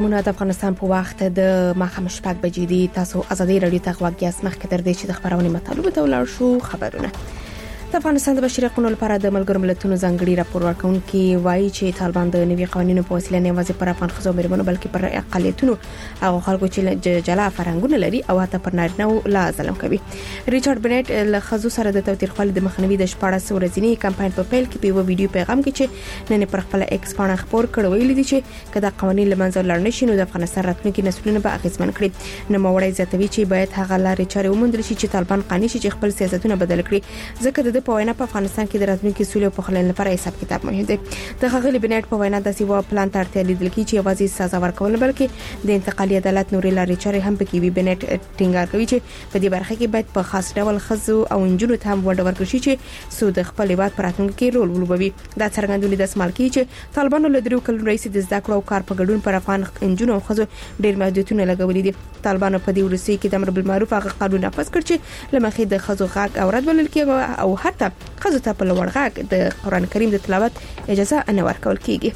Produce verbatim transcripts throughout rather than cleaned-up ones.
سلامونه د افغانستان په وخت د ماښام شپږ بجې دي. تاسو ازادي رادیو ته غوږ یاست. مخکې تر دې چې د خبرونې مطالب ته ولاړ شو، خبرونه د افغانستان د بشري حقوقو لپاره د ملګرو ملتونو ځانګړي راپور ورکونکي وایي چې طالبان د نوي قوانینو په وسیله نه یوازې پر افغان ښځو مېرمنو بلکې پر اقلیتونو او خلکو چې جلا فرهنګونه لري او حتی پر نارینه‌و لا ظلم کوي. ریچارډ بنټ له ښځو سره د توتیرخوالي د مخنیوي د شپاړس ورځني کمپاین په پیل کې په یو ویډیو پیغام کې چې نن پر خپل ایکس باندې خبر کړی ویلي دي چې کله قوانین لمنځه لاړ نشي نو د افغانستان راتلونکي نسلونه به اغیزمن کړي. نو موړی زیاتوي چې باید هغه لارې چارې وموندل شي چې طالبان قانع شي چې خپل سیاستونه بدل کړي، ځکه د په وینا په افغانستان کې د راتلونکي سولې په خلل لپاره حساب کتاب مهم دی. د غغلی بنټ په وینا د سیوا پلان ته اړتیا لیدل کی چې یوازې سزا ورکول بلکې د انتقالي عدالت نوري لارې چارې هم پکې وي. بنټ ټینګار کوي چې په دې برخه کې باید په خاص ډول ښځو او انجونو ته هم وړ ورکړي چې سود د خپل هیواد پر راتلونکي کې رول ولوبوي. دا څرګندونه د سمال کې چې طالبانو له درو کلونو رئیس د زده کړو او کار په ګډون پر افغان انجونو او ښځو ډېر محدودیتونه لګولې دي. طالبانو په دې ورسې کې د امر بالمعروف هغه قانون نافذ کړ چې لمخې د ښځو حق او رد بلل کېږي او حتی ښځو ته په لوړ غږ د قران کریم د تلاوت اجازه نه ورکول کیږي.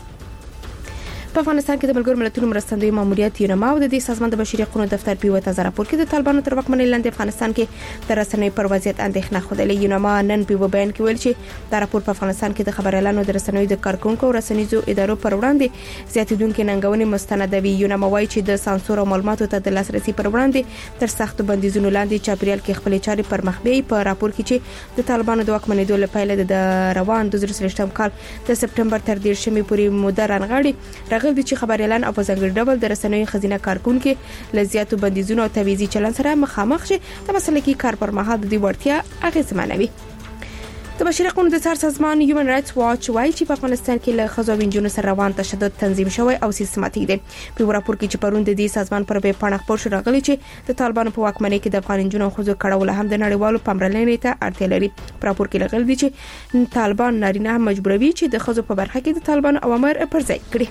په افغانستان کې د ملګرو ملتونو مرستندوی ماموریت یونما د دې سازمان د بشري حقوقو دفتر په وته تازه راپور کې د طالبانو تر واکمنۍ لاندې افغانستان کې د رسنۍ پر وضعیت اندېښنه خوده. یونما نن په بیان کې ویل چې دا راپور په افغانستان کې د خبريالانو د رسنۍ د کارکونکو او رسنیزو ادارو پر وړاندې زیاتېدونکو ننګونې مستندوي. یونما وایي چې د سانسور او معلوماتو ته د لاسرسي پر وړاندې تر سخت بندیزونو لاندې چاپیریال کې خپل چارې پر مخ بیاي. په راپور کې چې د طالبانو د واکمنېدو لپاره د روان دوه زره څلوېښتم کال د سپټمبر تر دیرشمې پورې موده رانغاړي راغلي دي چې خبريالان او په ځانګړي ډول د رسنیو خزینه کارکونکو لزیاتو بندیزونو او تعویضي چلن سره مخامخ شي. د مسلکي کار پر مهال د دې وړتیا اغیزمنوي. د بشري حقوقو د څار سازمان هیومن رائټس واچ وایي چې په افغانستان کې له ښځو او نجونو سره روان تشدد تنظیم شوی او سیستماتیک دی. په راپور کې چې پرون د دې سازمان پر ویب پاڼه خبر شو راغلی چې د طالبانو په واکمنۍ کې د افغان نجونو او ښځو کړهول هم د نړیوالو پاملرنې ته اړتیا لري. په راپور کې راغلی دی چې طالبان نارینه مجبوروي چې د ښځو په برخه کې د طالبانو اوامر پر ځای کړي.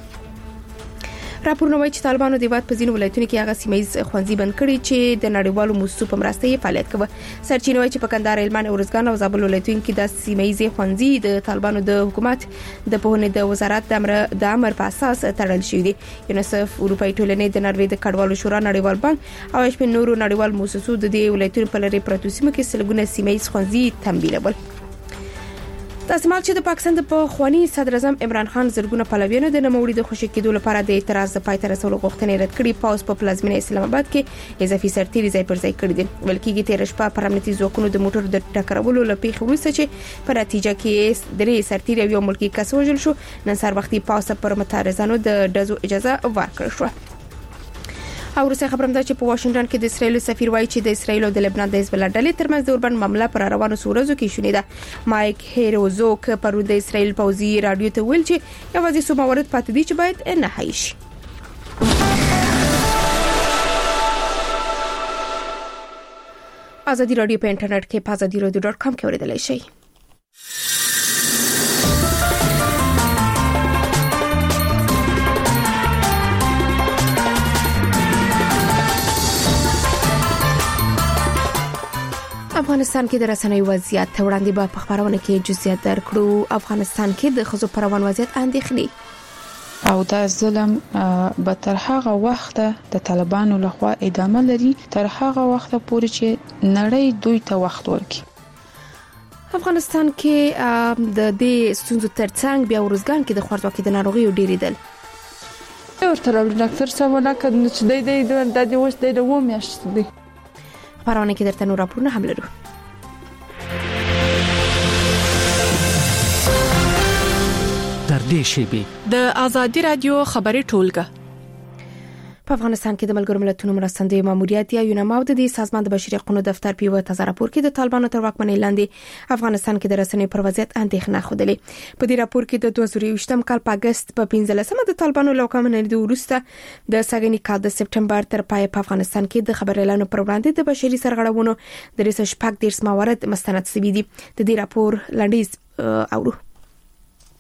راپور نوي چې طالبانو د هیواد په ځینو ولایتونو کې هغه سیمایي ښوونځي بند کړي چې د نړیوالو موسسو په مرسته یې فعالیت کوي. سرچینه وايي چې په کندهار، هلمند، ارزګان او زابل ولایتونو کې د سیمایي ښوونځي د طالبانو د حکومت د پوهنې د وزارت د امر د امر په اساس تړل شوی دي. یونیسف، اروپאי ټولنې، د نروې د کډوالو شورا، نړیوال بانک او شپږ نورو نړیوال موسسو د دې ولایتونو په لري پروتو سیمو کې سلګونه سیمایي ښوونځي تمویلول. د سمال چې د پاکستان د پخوانی صدر اعظم عمران خان زرګونه پلویانو د نوموړي د خوشی کېدو لپاره د اعتراض د پای ته رسولو غوښتنې رد کړې. پاوز په پلازمینه اسلام آباد کې اضافي سرتیري ځای پر ځای کړی دي. ولکېږي تیر شپه پر امنیتي ځواکونو د موټر د ټکرولو لپاره وروسته چې په نتیجه کې درې سرتیري یو ملکی کس وژل شو. نن سهار وختي پاوز پر متعارضانو د ډزو اجازه ورکړه شو. او روسي خبرم ده چې په واشنگټن کې د اسرایل سفیر وایي چې د اسرایل او د لبنان د حزب الله ډلې ترمنځ د اوربند معاملې پر روانو سورزو کې شونې ده. مایک هیروزوک پرون د اسرایل پوځي رادیو ته ویل چې یوازې څو موارد پاتې دي چې باید نه حل شي. ازادي رادیو په انټرنیټ کې په ازادي رادیو ډاټ کام کې اوریدلای شئ. افغانستان کې د رسنۍ وضعیت وړاندې به په خبرونه کې جزئیات درکړو. افغانستان کې د ښځو پر روان وضعیت اندېښنې او دا ظلم به تر هغه وخت د طالبانو لخوا ادامه لري تر هغه وخت پورې چې نړۍ دوی ته وخت ورکړي. افغانستان کې د دې ستونزو ترڅنګ بیا ورزګان کې د خوارځواکۍ د ناروغیو ډېرېدل. ورته ډاکټر صاحب نه کړنه چې د دې د دې وښ د و میاشت دی. پرونه کې درته نور راپورونه هم لرو. در دې شیبه د ازادي رادیو خبري ټولګه په افغانستان کې د ملګرو ملتونو مرستندوی ماموریت یا یونما د دې سازمان د بشري حقوقو دفتر په یو تازه راپور کې د طالبانو تر واکمنۍ لاندې افغانستان کې د رسنۍ پر وضعیت اندېښنه خوده. په دې راپور کې د دوه زره یوولسم کال په اگست په پنځلسمه د طالبانو له واکمنۍ وروسته د سګنی کال د سپټمبر تر پای په افغانستان کې د خبريالانو پر وړاندې د بشري سرغړونو د ریسه شپږ دیرش موارد مستند شوي دي. د دې راپور لنډیز اورو.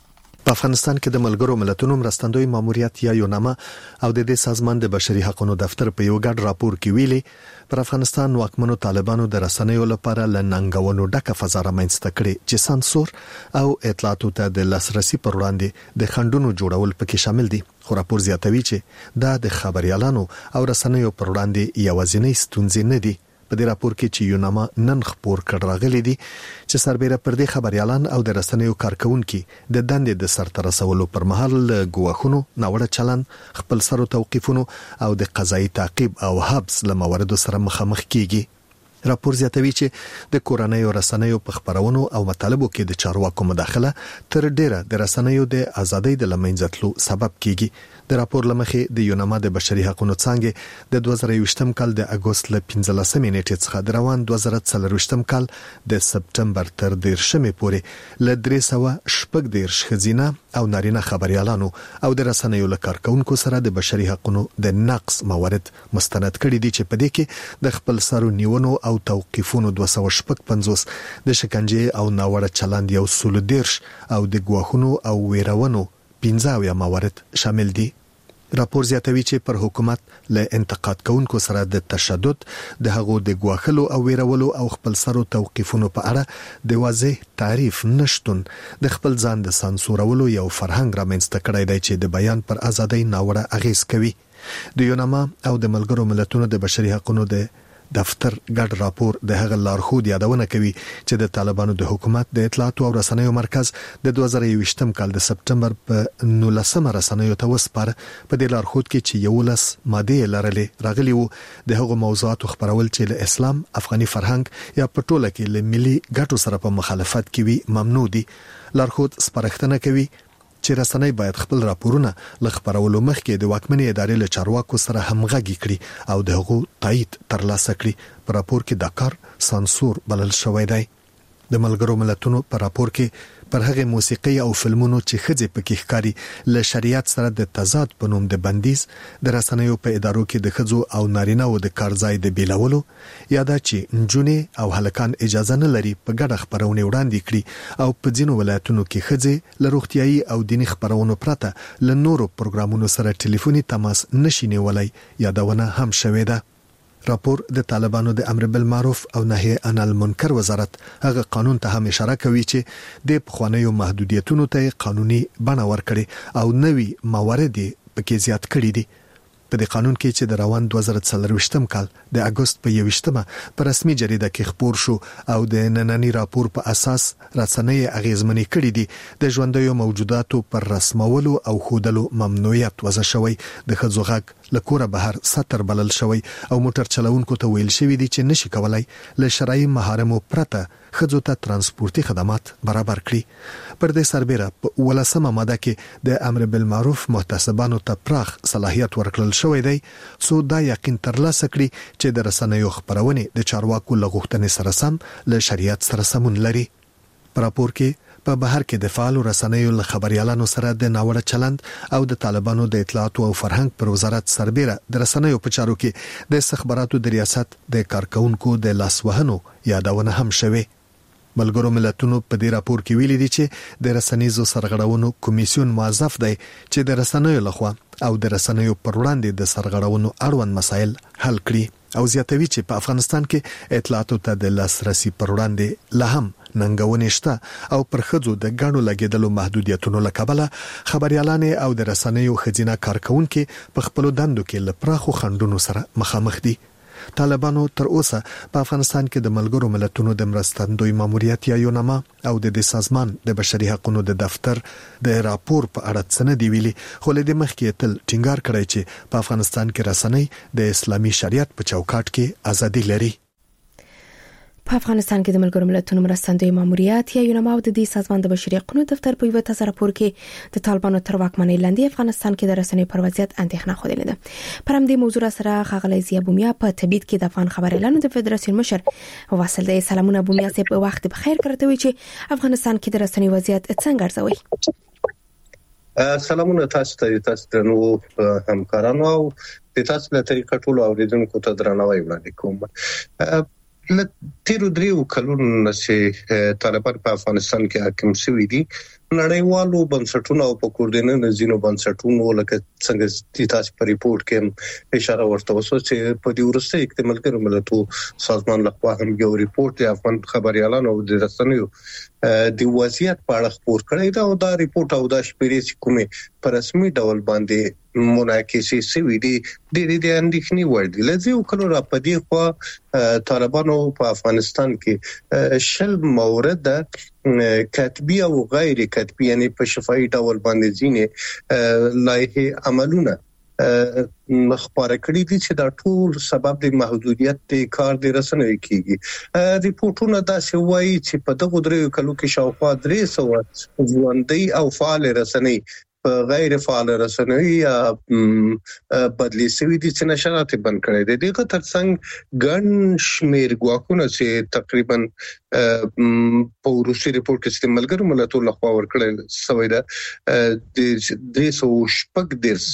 په افغانستان کې د ملګرو ملتونو مرستندوی ماموریت یا یوناما او د دې سازمان د بشري حقوقو دفتر په یو ګډ راپور کې ویلي پر افغانستان واکمنو طالبانو د رسنیو لپاره لننګونو ډکه فضا رامنځته کړې چې سانسور او اطلاعاتو ته د لاسرسي پر وړاندې د خنډونو جوړول پکې شامل دي. خو راپور زیاتوي چې دا د خبريالانو او رسنیو پر وړاندې یوازینی ستونزې نه دي. په دې راپور کې چې یوناما نن خبر کړ راغلي دي چې سربېره پر دې خبريالان او د رسنیو کارکونکو د دندې د سرته رسولو پر مهال ګواښونو ناوړه چلن خپل سره توقيفونو او د قضایي تعقیب او حبس لمواردو سره مخامخ کیږي. راپور زیاتوي چې د کورنیو رسنیو په خبرونو او مطالبو کې د چارواکو مداخله تر ډیره د رسنیو د ازادۍ د لمنځتلو سبب کیږي. د راپور لمخې د یوناما د بشري حقوقو څنګه د دوه زره یوولسم کال د اگست ل پنځلسمې نیټې څخه د روان دوه زره څلرویشتم کال د سپټمبر تر دیرشمې پورې ل درې سوه شپږ دیرش خزینه او نارینه خبريالانو او د رسنیو لکارکونکو سره د بشري حقوقو د نقص موارد مستند کړي دي چې په دې کې د خپل سرو نیونو او توقيفونو دوه سوه شپږ پنځوس د شکنجې او ناوړه چلند یو سل دیرش او د ګواښونو او ویرونو پنځه اویا موارد شامل دي. راپور زیاتوي چې پر حکومت له انتقاد کوونکو سره د تشدد د هغو د ګواښلو او ویرولو او خپل سرو توقيفونو په اړه د واضح تعریف نشټون د خپل ځان د سانسورولو یو فرهنګ رامنځته کړی دی چې د بیان پر ازادۍ ناوړه اغیز کوي. د یوناما او د ملګرو ملتونو د بشري حقوقو د دفتر ګډ راپور د هغه لارښود یادونه کوي چې د طالبانو د حکومت د اطلاعات او رسنیو مرکز د دوه زره یوولسم کال د سپټمبر په نولسمه رسنیو ته وسپاره. په دې لارښود کې چې یولس ماده لرلې راغلي وو د هغو موضوعاتو خبرول چې له اسلام، افغاني فرهنګ یا په ټوله کې له ملي ګټو سره په مخالفت کې وي ممنوع دي. لارښود سپارښتنه کوي چې رسنۍ باید خپل راپورونه ل خبرولو مخکې د واکمنې ادارې له چارواکو سره همغږي کړي او د هغو تایید ترلاسه کړي. په راپور کې دا کار سانسور بلل شوی دی. د ملګرو ملتونو په راپور کې پر هغه موسیقي او فلمونو چې خځې پکې ښکاری له شریعت سره د تضاد په نوم د بندیز د رسنیو په ادارو کې د خځو او نارینه‌و د کارځای د بیلولو یا دا چې نجونې او هلکان اجازه نه لري په ګډه خبرونه وړاندې کړي او په ځینو ولایتونو کې خځې له روغتيایي او دینی خبرونو پرته له نورو پروګرامونو سره ټلیفوني تماس نشي نیولای یادونه هم شوې ده. راپور د طالبانو د امر بالمعروف او نهي عن المنکر وزارت هغه قانون ته هم اشاره کوي چې د پخوانیو محدودیتونو ته قانوني بڼه ورکړي او نوي موارد پکې زیات کړي دي. په دې قانون کې چې د روان دوه زره څلرویشتم کال د اگست په یوویشتمه په رسمي جریده کې خبر شو او د نننی راپور په اساس رسنۍ اغیزمنې کړي دي د ژوندیو موجوداتو پر رسمولو او خودلو ممنوعیت وضع شوی، د ښځو غږ له کوره بهر ساتر بلل شوی او موټر چلوونکو ته ویل شوی دي چې نشي کولای له شرعي محارمو پرته ښځو ته ترانسپورتي خدمات برابر کړي. پر دې سربېره په ولسمه ماده کې د امر بالمعروف محتسبانو ته پراخ صلاحیت ورکړل شوی دی سو دا یقین ترلاسه کړي چې د رسنیو خبرونه د چارواکو لغوښتنې سره سم له شریعت سره سمون لري. په راپور کې په بهر کې د فعال رسنیو له خبريالانو سره د ناوړه چلند او د طالبانو د اطلاعات او فرهنګ پر وزارت سربېره د رسنیو په چارو کې د استخباراتو د ریاست د کارکونکو د لاسوهنو یادونه هم شوه. ملګرو ملتونو په دې راپور کې ویلي دي چې د رسنیزو سرغړونو کمیسیون موظف دی چې د رسنیو لخوا او د رسنیو پر وړاندې د سرغړونو اړوند مسایل حل کړي او زیاتوي چې په افغانستان کې اطلاعاتو ته د لاسرسي پر وړاندې لا هم ننګونې شته او پر خځو د ګڼو لګیدلو محدودیتونو لکبله خبريالان او د رسنیو خزینه کارکونکو په خپل دندو کې لپراخو خندونو سره مخامخ دي. طالبانو تر اوسه په افغانستان کې د ملګرو ملتونو د مرستندوی ماموریت یا یوناما او د دې سازمان د بشري حقوقو د دفتر د راپور په اړه څه نه دی ویلي، خو له دې مخکې تل ټینګار کړی چې په افغانستان کې رسنۍ د اسلامي شریعت په چوکاټ کې ازادي لري. په افغانستان کې د ملګرو ملتونو مرستندوی ماموریت یا یوناما او د دې سازمان د بشري حقوقو دفتر په یو تازه راپور کې د طالبانو تر واکمنۍ لاندې افغانستان کې د رسنۍ پر وضعیت اندېښنه خوده ده. پر همدې موضوع سره خغلی زیه بومیا په تبعید کې د افغان خبريالانو د فدراسیون مشر واصل د سلامونه بومیا سي په وخت په خیر کړته وی چې افغانستان کې د رسنۍ وضعیت څنګه ارزوي. سلامونه تاسو ته تاسو د نو همکارانو او د تاسو له طریقې ټول اوریدونکو ته درناوی وړاندې کوم. ل تیرو دریو کلونو چې طالبان په افغانستان کې حاکم شوي دي نړیوالو بنسټونو او په کوردینن زینو بنسټونو لکه څنګه تاسو په ریپورت کې اشاره ورته وسو چې په دې ورسته کې ملګرو ملتونو سازمان لخوا هم یو ریپورت د افغان خبريالانو او د رسنیو د وضعیت په اړه خبر کړی دا او دا ریپورت او دا شپږ چې کومه په رسمي ډول باندې مناقشه شوې دي د دې د اندېښنې وړ دي لږه یو کلو را پدې خو طالبانو په افغانستان کې شل مورد کتبی او غیر کتبی یعنی په شفاهي ډول باندې ځینې لایحه عملونه مخبره کړی دي چې دا ټول سبب د محدودیت د کار د رسنوي کیږي ریپورتونه دا شوي چې په دغه درې کلو کې شاوخوا درې سوه ژوندۍ او فعال رسنۍ غیر فعال رسنوي یا بدلی سوي دي چې نشرات بند کړي دي دغه ترڅنګ ګڼ شمیر غواخونه چې تقریبا په روسي ریپورت کې چې ملګرو ملتونو لخوا ورکړل شوی ده د درې سوه شپږ درس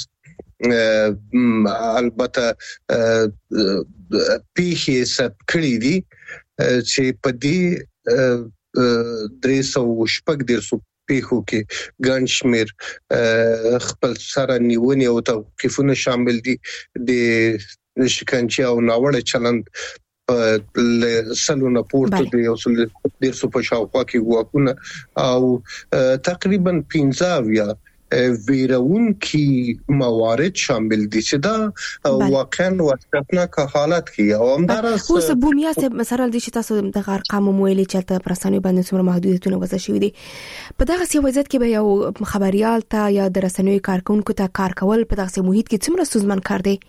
البته پیښې ثبت کړې دي چې په دې درې سوه شپږ درسو پیښو کې ګڼ شمیر خپل سره نیونې او توقیفونه شامل دي د شکنجه او ناوړه چلند په سلونه پورته دی او سل ډیر سو په شاوخوا کې غواکونه او تقریبا پنځه یا ویرون کی موارد شامل دي چې دا واقعا وحشتناک حالت کې او همدارس اوس بومیا چې مثلا د شي تاسو د ارقام مویلې چې تاسو پرسانوي باندې څومره محدودیتونه وځي شوې دي په دغه سی وضعیت کې به یو خبريال ته یا د رسنوي کارکونکو ته کار کول په دغه محیط کې څومره سوزمن کار دی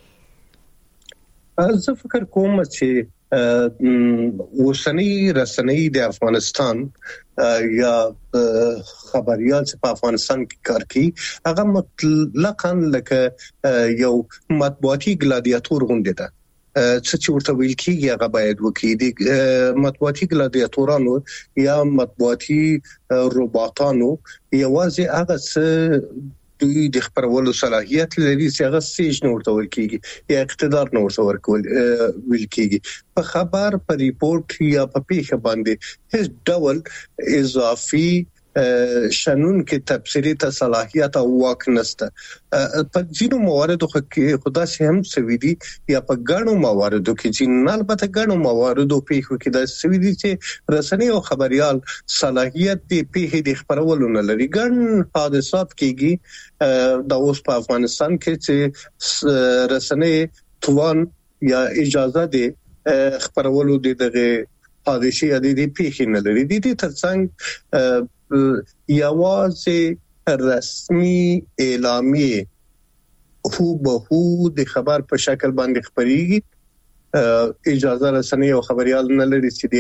زه فکر کوم چې اوسنی رسنۍ د افغانستان یا خبريال چې په افغانستان کې کار کوي هغه مطلقاً لکه یو مطبوعاتي ګلادیاتور غونډه ده چې ورته ویل کېږي هغه باید وکړي د مطبوعاتي ګلادیاتورانو یا مطبوعاتي روباټانو یوازې هغه څه دوی د خبرولو صلاحیت لري چې هغه سیج نور تور کیږي یا اقتدار نور تور کول ویل کیږي په خبر په ریپورت یا په پیښه باندې هیڅ ډول اضافي شنن کې تفسیری ته صلاحیت او واک نشته په ځینو مواردو کې خدا سي هم سوي یا په ګڼو مواردو کې چې البته ګڼو مواردو په کې د سوي دي چې رسنۍ او خبريال صلاحیت دی په دې خبرولو نه لري ګڼ حادثات کېږي د اوس په افغانستان کې چې رسنۍ توان یا اجازه دی خبرولو دغه حادثه د دې په نه لري د دې ترڅنګ یوازې رسمي اعلامیه هو به هو د خبر په شکل باندې خبريږي اجازه رسنۍ او خبريال نه لري چې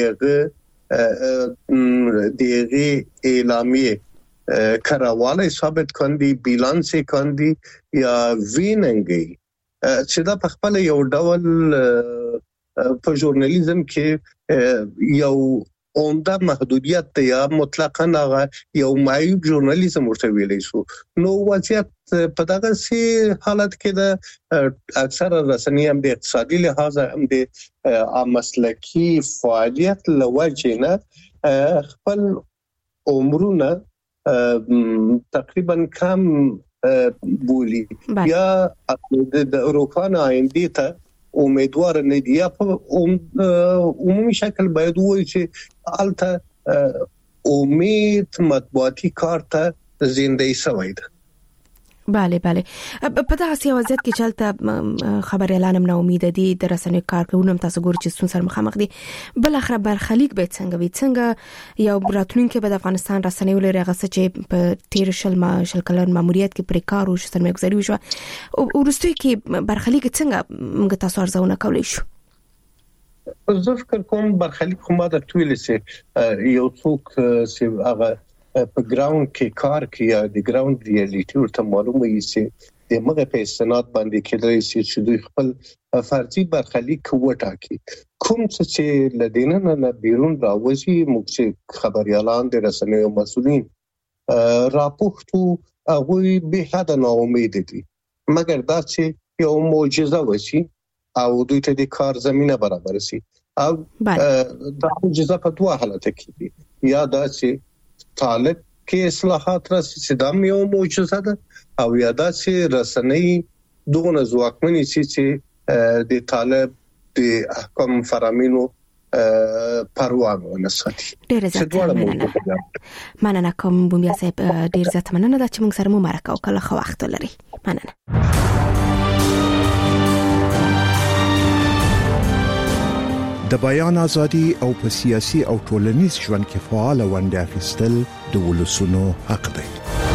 دغه دغه اعلامیه کراواله ثابت کاندي بیلانس کاندي یا ویننګي چې دا په خپل یو ډول په ژورنالیزم کې یو اوندا محدودیت ته یا مطلقاً هغه یو معیوب ژورنالیزم ورته ویلی شو نو وضعیت په دغه سي حالت کې د اکثر رسنۍ هم د اقتصادي لحاظ هم د مسلکی فعالیت لوجه نه خپل عمرونه تقریبا کم بولی یا د روکانه آینده ته امیدوار نه دی په عمومي شکل باید وایي چې الته امید مطبوعاتي کار ته زنده شوی ده بله بله په دغه سی وضعیت کې چلته خبريالان هم نه امید دي د رسنۍ کارکونکو تاسو ګورئ چې څون سره مخامخ دي بل اخر برخلیک به څنګه وي څنګه یو راتلونکي به د افغانستان رسنۍ ولري هغه چې په تیر شل ما شل کلن ماموریت کې پرې کار وشو سره مګزري وشو او ورستوي کې برخلیک څنګه موږ تاسو ارزونه کولای شو زه فکر کوم برخلیک خو ما د ټویل سي یو څوک چې هغه په ګراوند کې کار کوي د ګراوند ریالټي ورته معلومه وي چې د مغه په استناد باندې کېدای شي چې دوی خپل فرضي برخلیک وټاکي کوم چې لدینه نه بیرون راوځي موږ چې خبريالان د رسنیو مسؤلین راپورټو هغه به حد نه امید دي مګر دا چې یو معجزه وشي او دوی ته د کار زمينه برابر شي او دا معجزه په دوه حالت کې دي یا دا چې طالب کې اصلاحات راسي چې دا یو معجزه ده او یا دا چې رسنۍ دونه ځواکمنې چې د طالب د احکام فرامینو پروا نه ساتي. ډېر زیات مننه. مننه کوم بومیا صاحب، ډېر زیات مننه دا چې موږ سره مو مرکه وکړه. خو وخت لري. مننه. د بیان ازادي او په سیاسي او ټولنیز ژوند کې فعال ونډه اخیستل د ولسونو حق دی.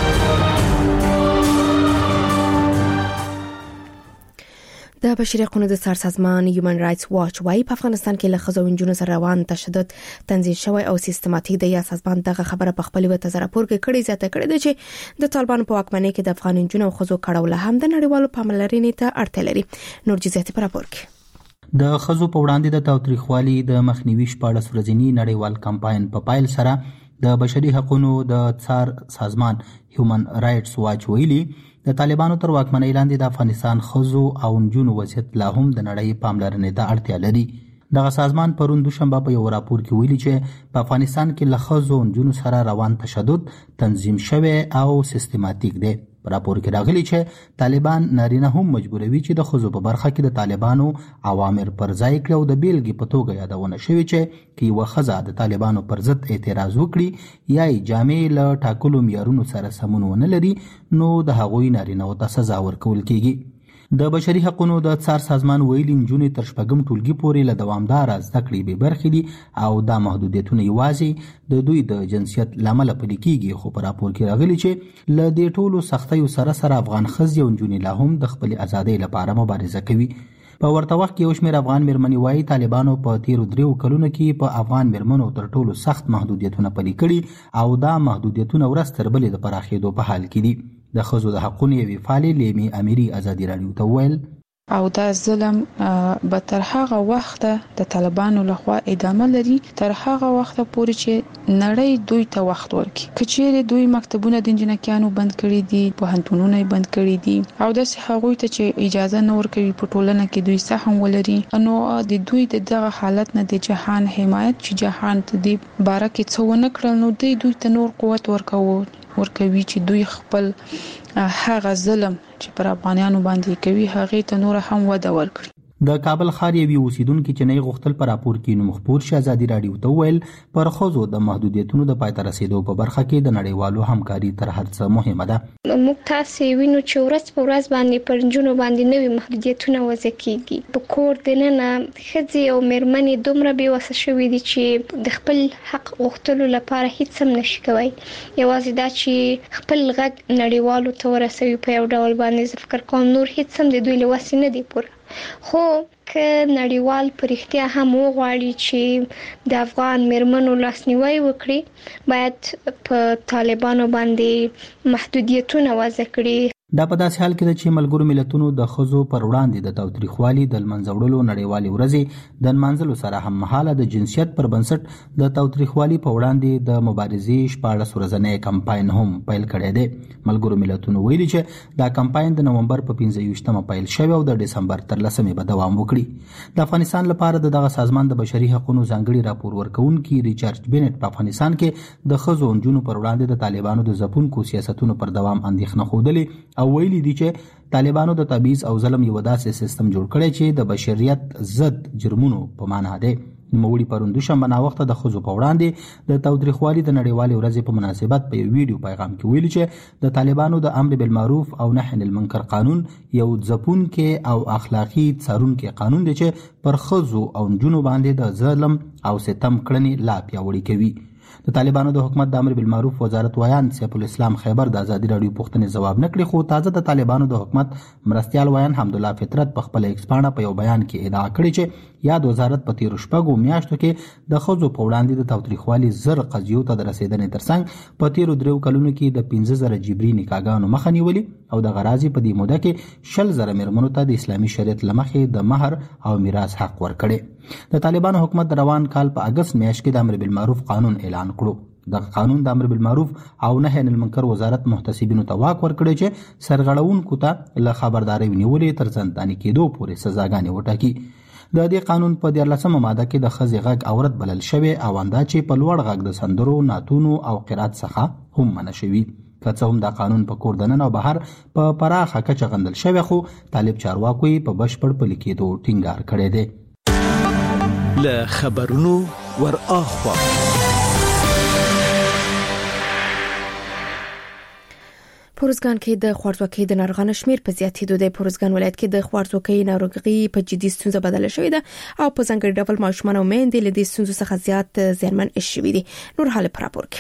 د بشري حقوقو د سر سازمان هیومن رائټس واچ وايي په افغانستان کې له ښځو او نجونو سره روان تشدد تنظیم شوی او سیستماتیک دی. یا سازمان دغه خبره په خپل وته زراپور کې کړي زیاته کړي ده چې د طالبانو په واکمنۍ کې د افغان نجونو او ښځو کړهول هم د نړیوالو پاملرنې ته اړتیا لري. نور جزئیات په راپور کې. د ښځو په وړاندې د تاوتریخوالي د مخنیوي شپاړس ورځنی نړیوال کمپاین په پایل سره د بشري حقوقو د څار سازمان هیومن رائټس واچ ویلي د طالبانو تر واکمنۍ لاندې د افغانستان ښځو او نجونو وضعیت لا هم د نړۍ پاملرنې ته اړتیا لري. دغه سازمان پرون دوشنبه په یو راپور کې ویلي چې په افغانستان کې له ښځو او نجونو سره روان تشدد تنظیم شوی او سیستماتیک دی. په راپور کې راغلي چې طالبان نارینه هم مجبوروي چې د ښځو په برخه کې د طالبانو اوامر پر ځای کړي او د بیلګې په توګه یادونه شوې چې که یوه ښځه د طالبانو پر ضد اعتراض وکړي یا یې جامې له ټاکلو معیارونو سره سمون ونه لري نو د هغوی نارینهو ته سزا ورکول کیږي. د بشري حقوقو د څار سازمان ویلي نجونې تر شپږم ټولګي پورې له دوامداره زده کړې بې برخې دي او دا محدودیتونه یوازې د دوی د جنسیت له امله پلي کیږي. خو په راپور کې راغلي چې له دې ټولو سختیو سره سره افغان ښځې او نجونې لا هم د خپلې ازادۍ لپاره مبارزه کوي. په ورته وخت کې یو شمېر افغان میرمنې وایي طالبانو په تیرو دریو کلونو کې په افغان میرمنو تر ټولو سخت محدودیتونه پلي کړي او دا محدودیتونه ورځ تر بلې د پراخېدو په حال کې دي. د ښځو د حقونو یوې فعالې لیمي امیري ازادي راډیو ته وویل او دا ظلم به تر هغه وخته د طالبانو لخوا ادامه لري تر هغه وخته پورې چې نړۍ دوی ته وخت ورکړي. که چیرې دوی مکتبونه د انجینکیانو بند کړي دي، پوهنتونونه بند کړي دي او داسې هغوی ته چې اجازه نه ورکوي په ټولنه کې دوی سهم ولري، نو د دوی د دغه حالت نه د جهان حمایت چې جهان ته دی باره کې څه ونه کړل نو دوی دوی ته نور قوت ورکوي ورکوي چې دوی خپل هغه ظلم چې پر افغانانو باندې کوي هغه ته نور هم وده ورکړي. د کابل ښار یوې اوسیدونکو چې نه غوښتل په راپور کې نوم خپور شي ازادي راډیو ته ویل پر ښځو د محدودیتونو د پای ته رسیدو په برخه کې د نړیوالو همکاري تر هر څه مهمه ده. موږ تاسو وینو چې ورځ په ورځ باندې پر نجونو باندې نوې محدودیتونه وضع کیږي. په کور دننه ښځې او مېرمنې دومره بې وسه شوې دي چې د خپل حق غوښتلو لپاره هیڅ هم نشي کوي. یوازې دا چې خپل غږ نړیوالو ته ورسوي په یو ډول باندې زه فکر کوم نور هیڅ هم د دوی له وسې نه دی پوره. خو که نړیوال پرختیا هم وغواړي چې د افغان میرمنو لاسنیوي وکړي باید په طالبانو باندې محدودیتونه وضع کړي. دا په داسې حال کې ده چې ملګرو ملتونو د ښځو پر وړاندې د تاوتریخوالي د لمنځه وړلو نړیوالې ورځې د نمانځلو سره هم مهاله د جنسیت پر بنسټ د تاوتریخوالي په وړاندې د مبارزې شپاړس ورځنی کمپاین هم پیل کړی دی. ملګرو ملتونو ویلي چې دا کمپاین د نومبر په پنځه ویشتمه پیل شوی او د ډسمبر تر لسمې به دوام وکړي. د افغانستان لپاره د دغه سازمان د بشري حقوقو ځانګړي راپور ورکوونکي ریچارډ بینټ په افغانستان کې د ښځو او نجونو پر وړاندې د طالبانو د ځپونکو سیاستونو پر دوام اندېښنه ښودلې او ویلي دي چې طالبانو د تبعیض او ظلم یو داسې سیستم جوړ کړی چې د بشریت ضد جرمونو په معنا دی. نوموړي پرون دوشنبه ناوخته د ښځو په وړاندې د تاوتریخوالي د نړیوالې ورځې په مناسبت په یو ویډیو پیغام کې ویلي چې د طالبانو د امر بالمعروف او نهي عن المنکر قانون یو ځپونکی او اخلاقی څارونکی قانون دی چې پر ښځو او نجونو باندې د ظلم او ستم کړنې لا پیاوړې کوي. د طالبانو د حکومت د امر بالمعروف وزارت ویان سیف الاسلام خیبر د ازادي راډیو پوښتنې ځواب نکړي، خو تازه د طالبانو د حکومت مرستيال ویان حمدالله فطرت په خپل ایکس پاڼه په یو بیان کې ادعا کړې چې یاد وزارت په تیرو شپږو میاشتو کې د ښځو په وړاندې د تاوتریخوالي زر قضیو ته د رسیدنې ترڅنګ په تیرو دریو کلونو کې د پنځه زره جبري نکاحګانو مخه نیولې او د غرازي په دې موده کې شل زره میرمنو ته د اسلامي شریعت له مخې د مهر او میراث حق ورکړي. د طالبانو حکومت د روان کال په اگست میاشت کې د امر بالمعروف قانون اعلان کړو. د قانون د امر بالمعروف او نهي عن المنکر وزارت محتسبینو ته واک ورکړي چې سرغړونکو ته له خبرداري ونیولې تر زنداني کېدو پورې سزاګانې وټاکي. د دې قانون په دیارلسمه ماده کې د ښځې غږ عورت بلل شوی او اندا چې په لوړ غږ د سندرو، نعتونو او قرات څخه هم منع شوی. که څه هم دا قانون په کور دننه او بهر په پراخه کچه غندل شوی، خو طالب چارواکو یې په بشپړ پلي کېدو ټینګار کړی دی. له خبرونو ور اخوا پروزګان کې د خوارځواکۍ د ناروغانو شمیر په زیاتېدو دی. پروزګان ولایت کې د خوارځواکۍ ناروغي په جدي ستونزه بدله شوې ده او په ځانګړي ډول ماشومان او میندې له دې ستونزو څخه زیات زیانمن شوي دي. نور حال پر راپور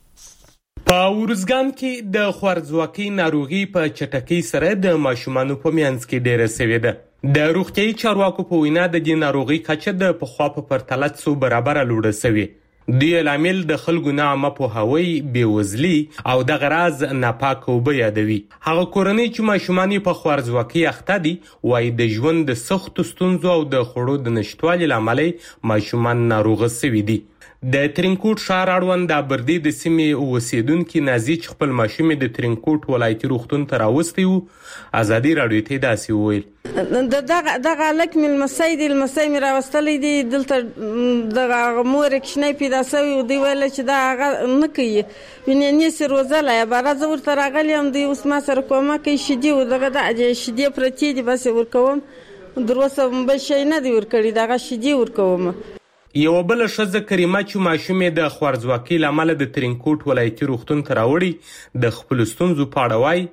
کې په ورزګان کې د خوارځواکۍ ناروغي په چټکۍ سره د ماشومانو په منځ کې ډېره شوې ده. د روغتیايي چارواکو په وینا د دې ناروغي کچه د پخوا په پرتله څو برابره لوړه شوې. د لامل د خلکو نامه په هوی بیوزلی او د غراز ناپاک اوبه یادوي. هغه کورنۍ چې ماشومان په خوارځواکۍ اخته دي وایي د ژوند د سختو ستونزو او د خوړو د نشټوالي لامل ماشومان ناروغه شوي دي. د ترینکوټ ښار اړوند د ابردي د سیمې اوسیدونکي نازي چې خپل ماشوم د ترینکوټ ولایتي روغتون ته راوستی وو، ازادي راډیو ته داسې وویل: دغه دغه لک مل مسای دی مسای مې راوستلې دي دلته دغه مور کښنې پیدا شوی دی ویل چې دا هغه نه کوي وینې سر روزله یا بار زور تر غلیم دی اوس ما سره کومه کوي شدي او دغه د شدي پرتی دی بس ورکوم دروسه به شي نه دی ورکړي دغه شدي ورکوم. یو بل ښځه کریمه چې ماشوم د خوارځواکۍ لامل د ترینکوټ ولایتي روغتون ته راوړي د خپل ستونزو په اړه وایي: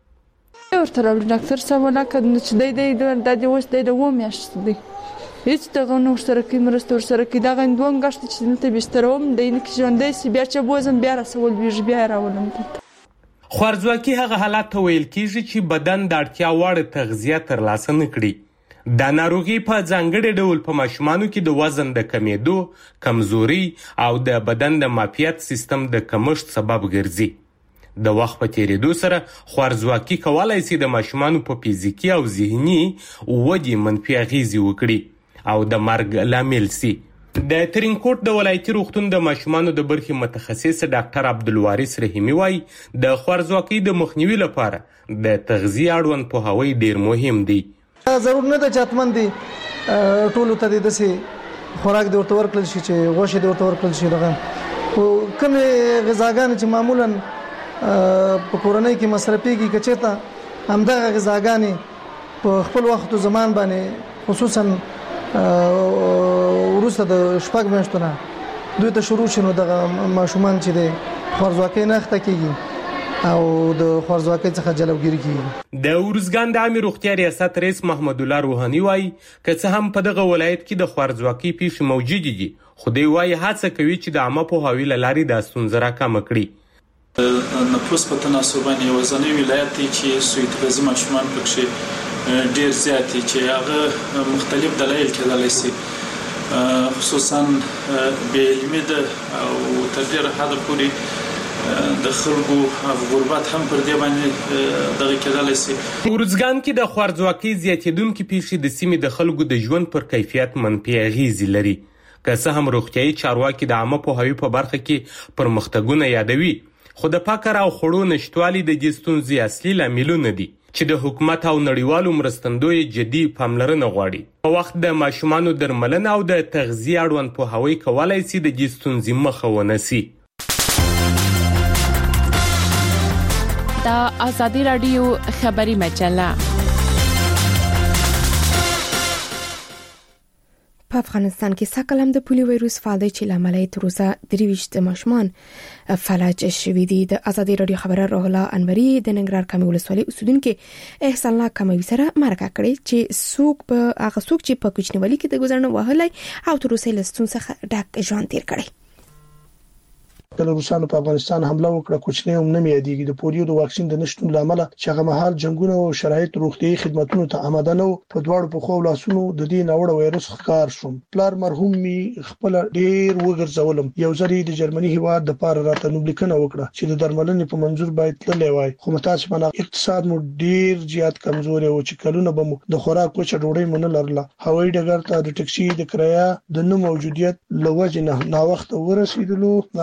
ورته راوړي ډاکټر صاحب نه کړ چې دی دی د دې اوس دی د و میاشت دی هیڅ دغه نو سره کې مرسته ورسره کې دغه دوه غشت چې دلته بستروم د نه کې ژوندې سی بیا چې بوزم بیا رسول بیږي بیا راولم. خوارځواکۍ هغه حالت ته ویل کېږي چې بدن د اړتیا وړ تغذیه ترلاسه نه کړي. دا ناروغي په ځانګړي ډول په ماشومانو کې د وزن د کمیدو، کمزوري او د بدن د معافیت سیستم د کمښت سبب ګرځي. د وخت په تیریدو سره خوارځواکي کولای شي د ماشومانو په فزیکي او ذهني ودې منفي اغیزې وکړي او د مرګ لامل شي. د ترینکوټ د ولایتي روغتون د ماشومانو د برخې متخصص ډاکټر عبدالوارث رحیمي وایي د خوارځواکۍ د مخنیوي لپاره د تغذیه اړوند پوهاوی ډیر مهم دی. ضرور نه د چاتمن دي ټول ته د دسي خوراک د ورته ورکړل شي چې غوښه د ورته ورکړل شي دغه او کوم غذاګان چې معمولا په کورنۍ کې مصرفيږي کچته همدغه غذاګان په خپل وخت او زمان باندې خصوصا ورسته د شپږ میاشتونه دوی ته شروع شنو دغه ماشومان چې د خوارځواکۍ نه اخته کیږي او د خوارځواکۍ څخه جلوګیری کیږي. د ورزګان د عامه روغتیا ریاست رئیس محمد الله روحاني وایي که څه هم په دغه ولایت کې د خوارځواکۍ پیښې موجود دي، خو دوی وایي هڅه کوي چې د عامه پوهاوي له لارې دا ستونزه راکمه کړي. نفوس په تناسب باندې یوازینی ولایت دی چې سویت غذا ماشومان پکې ډیر زیات دي چې هغه مختلف دلایل کېدلی شي، خصوصا بې علمي ده او تر ډیره حده پورې د خلکو غربت هم پر دې باندې دغه کېدلی شي. ورزګان کې د خوارځواکۍ زیاتېدونکې پیښې د سیمې د خلکو د ژوند پر کیفیت منفي اغیزې لري. که څه هم روغتیايي چارواکي د عامه پوهاوي په برخه کې پرمختګونه یادوي، خو د فقر او خوړو نشټوالي د دې ستونزې اصلي لاملونه دي چې د حکومت او نړیوالو مرستندوی جدي پاملرنه غواړي. په وخت د ماشومانو درملنه او د تغذیه اړوند پوهاوی کولای شي د دې ستونزې مخه ونیسي. دا ازادي راډیو خبري مجله. په افغانستان کې سکلم د پولیو وایروس فعالیت چې لامل یې تر اوسه درویشت ماشومان فلج شوي دي. د ازادي راډیو خبره راغله انوري د ننګرهار کمې ولسوالۍ اوسیدونکو احسان الله کموي سره مرکه کړې چې څوک په هغه څوک چې په کوچنیوالي کې د ګذرنه وهلای او تر اوسه لستون څخه ډک ژوند تیر کړی. کله روسانو په افغانستان حمله وکړه کوچنی هم نه یادېږي. د پولیو د واکسین د نشټون لامل چې هغه مهال جنگونه او شرایط روغتيایي خدماتونو ته آماده نه په دواړو په خو لاسونو د دې ناوړه وایروس ښکار شوم. پلار مرحوم می خپل ډیر وګرځولم. یو ځری د جرمني هیواد د پاره راته نوبلیکنه وکړه چې د درملنې په منظور باید تللی وای، خو متاسفانه اقتصاد مو ډیر زیات کمزوري او چې کلونه به مو د خوراک کوچ ډوډۍ مونږ نه لرله. هوایي ډګر ته د ټکسي د کرایه د نه موجودیت لوجه نه نا وخت ورسېدلو او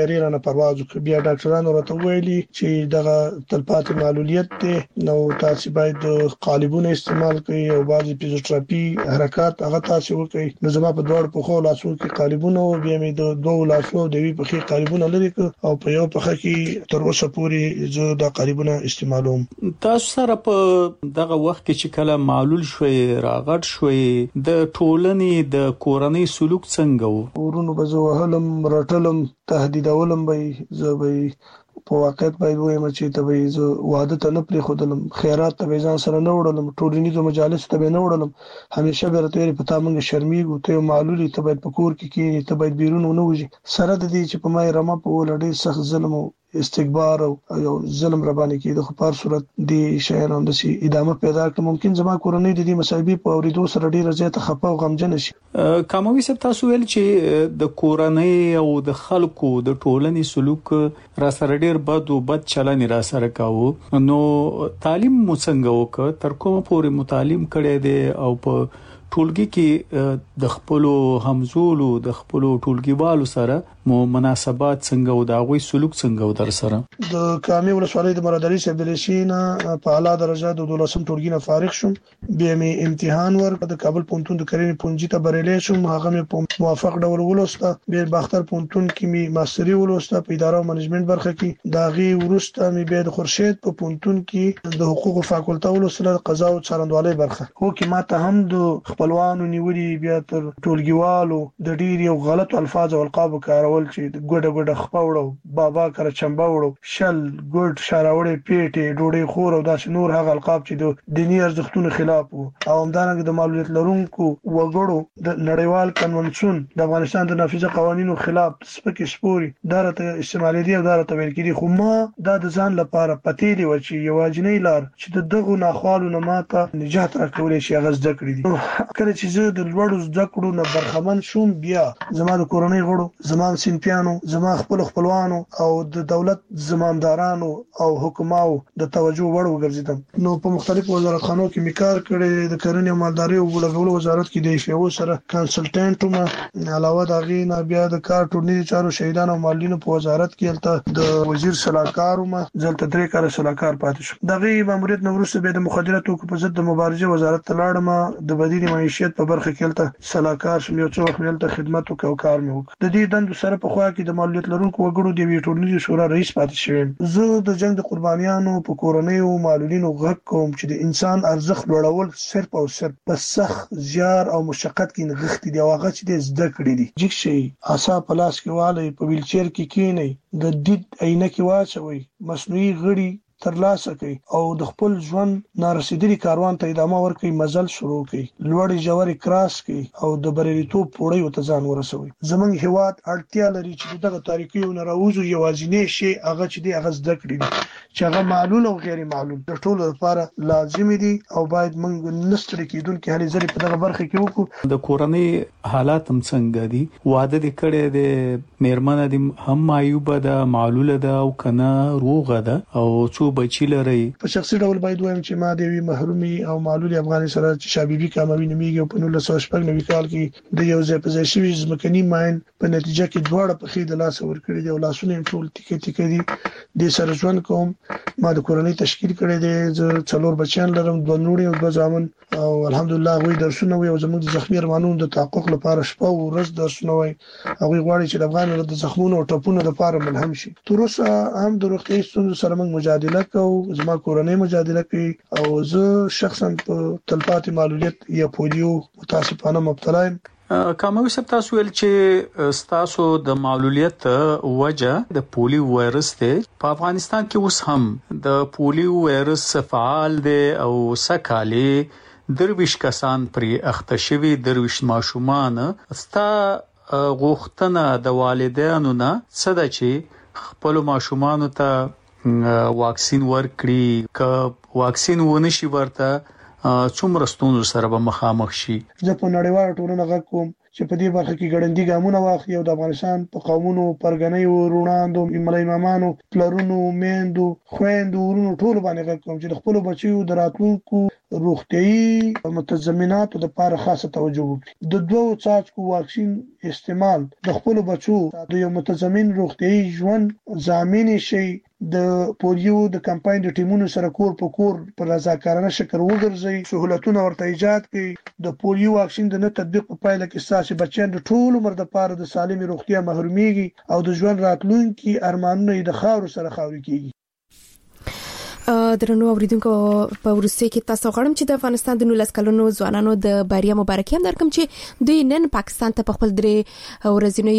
طیارې رانه پرواز وکړ. بیا ډاکټرانو راته ویلي چې دغه تلپاتې معلولیت دی، نو تاسو باید قالبونه استعمال کړئ او بعضی فزیوتراپي حرکات هغه تاسو وکړئ. نو زما په دوړ په خو لاسو کې قالبونه او بیا مې د دوه لاسو د وی په خې قالبونه لري او په یو په خې کې تر اوسه پورې زه د قالبونه استعمالوم. تاسو سره په دغه وخت کې چې کله معلول شوي راغټ شوي د ټولنې د کورنۍ سلوک څنګه وو؟ ورونو به زه وهلم، رټلم، تهدیدولم به زه به په واقعیت باید وایم چې ته به زه واده ته نه پرېښودلم، خیرات ته به ځان سره نه وړلم، ټولنیزو مجالس ته به نه وړلم. همیشه به راته ویل په تا موږ شرمېږو، ته معلول ته باید په کور کې کېنې، ته باید بیرون ونه وځې. سره د دې چې په ما رمه په ول ډېر سخت ظلم او استکبار او یو ظلم را باندې کېده، خو په هر صورت دې شیانو همداسې ادامه پیدا کړه. ممکن زما کورنۍ د دې مصایبې په اورېدو سره ډېره زیاته خفه او غمجنه شي. کاموي صاحب تاسو ویل چې د کورنۍ او د خلکو د ټولنې سلوک را سره ډېر بد او بد چلن را سره کاوه، نو تعلیم مو څنګه وکړ؟ تر کومه پورې متعلم کړی دی او په ټولګي کې د خپل همزولو د خپل ټولګیوالو سره مو مناسبات څنګه او د غوي سلوک څنګه و در سره؟ د کامي ولسوالۍ د مرادري سبلیشینا په اعلی درجه د دولسم ټولګي نه فارغ شوم. بیا مې امتحان ورکړ، د کابل پونتون د کرنې پونجي ته بریلی شوم، هغه مې په موافق ډول ولوسته. بیا باختر پونتون کې مې ماستري ولوسته په اداره او منیجمنت برخه کې. دا غي ورسته مې بیا د خورشید په پونتون کې د حقوقو فاکولټه ولوسته، قضا او څارندوالۍ برخه. هو کې ماته هم د خپلوانو نیولي بیا تر ټولګیوالو د ډیر یو غلط الفاظ او القاب کارول چې ګډه ګډه خپوړو، بابا کر چمبا وړو، شل ګډ شاراوړې پیټې ډوډۍ خور او داسې نور هغه القاب چې د دینی ارزښتونو خلاف وو. او همدارنګه د معلولیت لرونکو وګړو د نړیوال کنونسیون د افغانستان د نافذه قوانینو خلاف سپکې سپوري دارته استعمالي دي او دارته ویل کېږي. خو ما دا د ځان لپاره پتې دی و چې یوازینۍ لار چې د دغو ناخوالو نه ماته نجات راکولې شي هغه زده کړې دي. کله چې زه د لوړو زده کړو نه برخمن شوم، بیا زما د کورنۍ غړو، زما سینپیانو، زما خپل خپلوانو او د دولت زمامدارانو او حکوماو د توجه وړ وګرځیدم. نو په مختلفو وزارتخانو کې مې کار کړی، د کرنې او مالدارۍ او ګډوډولو وزارت کې د ایفیو سره کنسلټنټ وم. علاوه د هغې نه بیا د کار ټولنیزو چارو شهیدانو او معلولینو په وزارت کې هلته د وزیر صلاحکار وم، دلته درې کاله صلاحکار پاتې شوم. د هغې ماموریت نه وروسته بیا د مخدره توکو په ضد د مبارزې وزارت ته لاړم، د بدیل معیشت په برخه کې هلته صلاحکار شوم. یو څو وخت مې هلته خدمت وکړ او کار مې وکړ. د دې دندو سره په خوا کې د معلولیت لرونکو وګړو د یوې ټولنیزې شورا رئیس پاتې شوم. زه د جنگ د قربانیانو په کورنۍ او معلولینو غږ کوم چې د انسان ارزښت لوړول صرف او صرف په سخت زیار او مشقت کې نغښتي دي او هغه چې د زده کړې دي. جګ شي، عصا په لاس کې والی، په ویل چیر کې کېنئ، د دید عینه کې واچوئ، مصنوعي غړي ترلاسه کړئ او د خپل ژوند نارسیدلي کاروان ته ادامه ورکړئ، مزل شروع کړئ، لوړې ژورې کراس کړئ او د بریالیتوب پوړۍ ورته ځان ورسوئ. زموږ هیواد اړتیا لري چې دغه تاریکیو نه راوځو. یوازینی شی هغه چې دی هغه زده کړې دي چې هغه معلول او غیر معلول د ټولو لپاره لازمي دي او باید موږ نستړي کېدونکې هلې ځلې په دغه برخه کې وکړو. د کورنۍ حالات هم څنګه دي؟ واده دې کړی دی، میرمنه دې هم معیوبه ده، معلوله ده او کنه روغه ده او څو بچی لري؟ په شخصي ډول باید وایم چې ما د یوې محرومي او معلولې افغاني سره چې شابيبي کاموي نومیږي په نولس سوه شپږ نوي کال کې د یو ځای په ځای شوي ځمکني ماین په نتیجه کې دواړه پښې د لاسه ورکړي دي او لاسونه یې ټول تیکه تیکه دي. د سره ژوند کوم، ما د کورنۍ تشکیل کړی دی، زه څلور بچیان لرم، دوه لوڼې او دوه زامن او الحمدلله هغوی درسونه وي او زموږ د زخمي ارمانونو د تحقق لپاره شپه او ورځ درسونه وي. هغوی غواړي چې د افغان د زخمونو او ټپونو لپاره ملهم شي. تر اوسه هم د روغتیايي ستونزو سره موږ مجادله کوو، زما کورنۍ مجادله کوي او زه شخصا په تلپاتې معلولیت یا پولیو متاسفانه مبتلا یم. کاموي صاحب تاسو ویل چې ستاسو د معلولیت وجه د پولیو وایرس دی. په افغانستان کې اوس هم د پولیو وایرس فعال دی او سکهاله درویش کسان پرې اخته شوي، درویش ماشومان. ستا غوښتنه د والدینو نه څه ده چې خپل ماشومان ته واکسین ورکړي؟ که واکسین ونشي ورته څومره ستونزو سره به مخامخ شي؟ زه په نړیواله ټولنه غږ کوم چې په دې برخه کې ګړندۍ ګامونه واخلي او د افغانستان په قومونو پرګنۍ وروڼاندو ملای امامانو پلرونو میندو خويندو ورونو ټول باندې غوښتم چې د خپل بچیو د راتلونکو روغتيایي متضمناتو لپاره خاصه توجه وکړي. د دوه څاڅکو واکسین استعمال د خپل بچو د یو متضمن روغتيایي ژوند ضامن شي. د پولیو د کمپاین د ټیمونو سره کور په کور په رضاکارانه شکل وګرځي، سہولتونه ورته ایجاد کړي. د پولیو واکسین د نه تطبیق په پایله کې ساسي بچیان د ټول عمر لپاره د سالمي روغتیا محروميږي او د ژوند راتلونکي ارمانونه د خاور سره خاوري کیږي. درنو اوریدونکو په ورسته کې تاسو غواړم چې د افغانستان د نولس کلونو ځوانانو د بریا مبارکي هم درکم چې دوی نن پاکستان ته په خپل درې ورځنی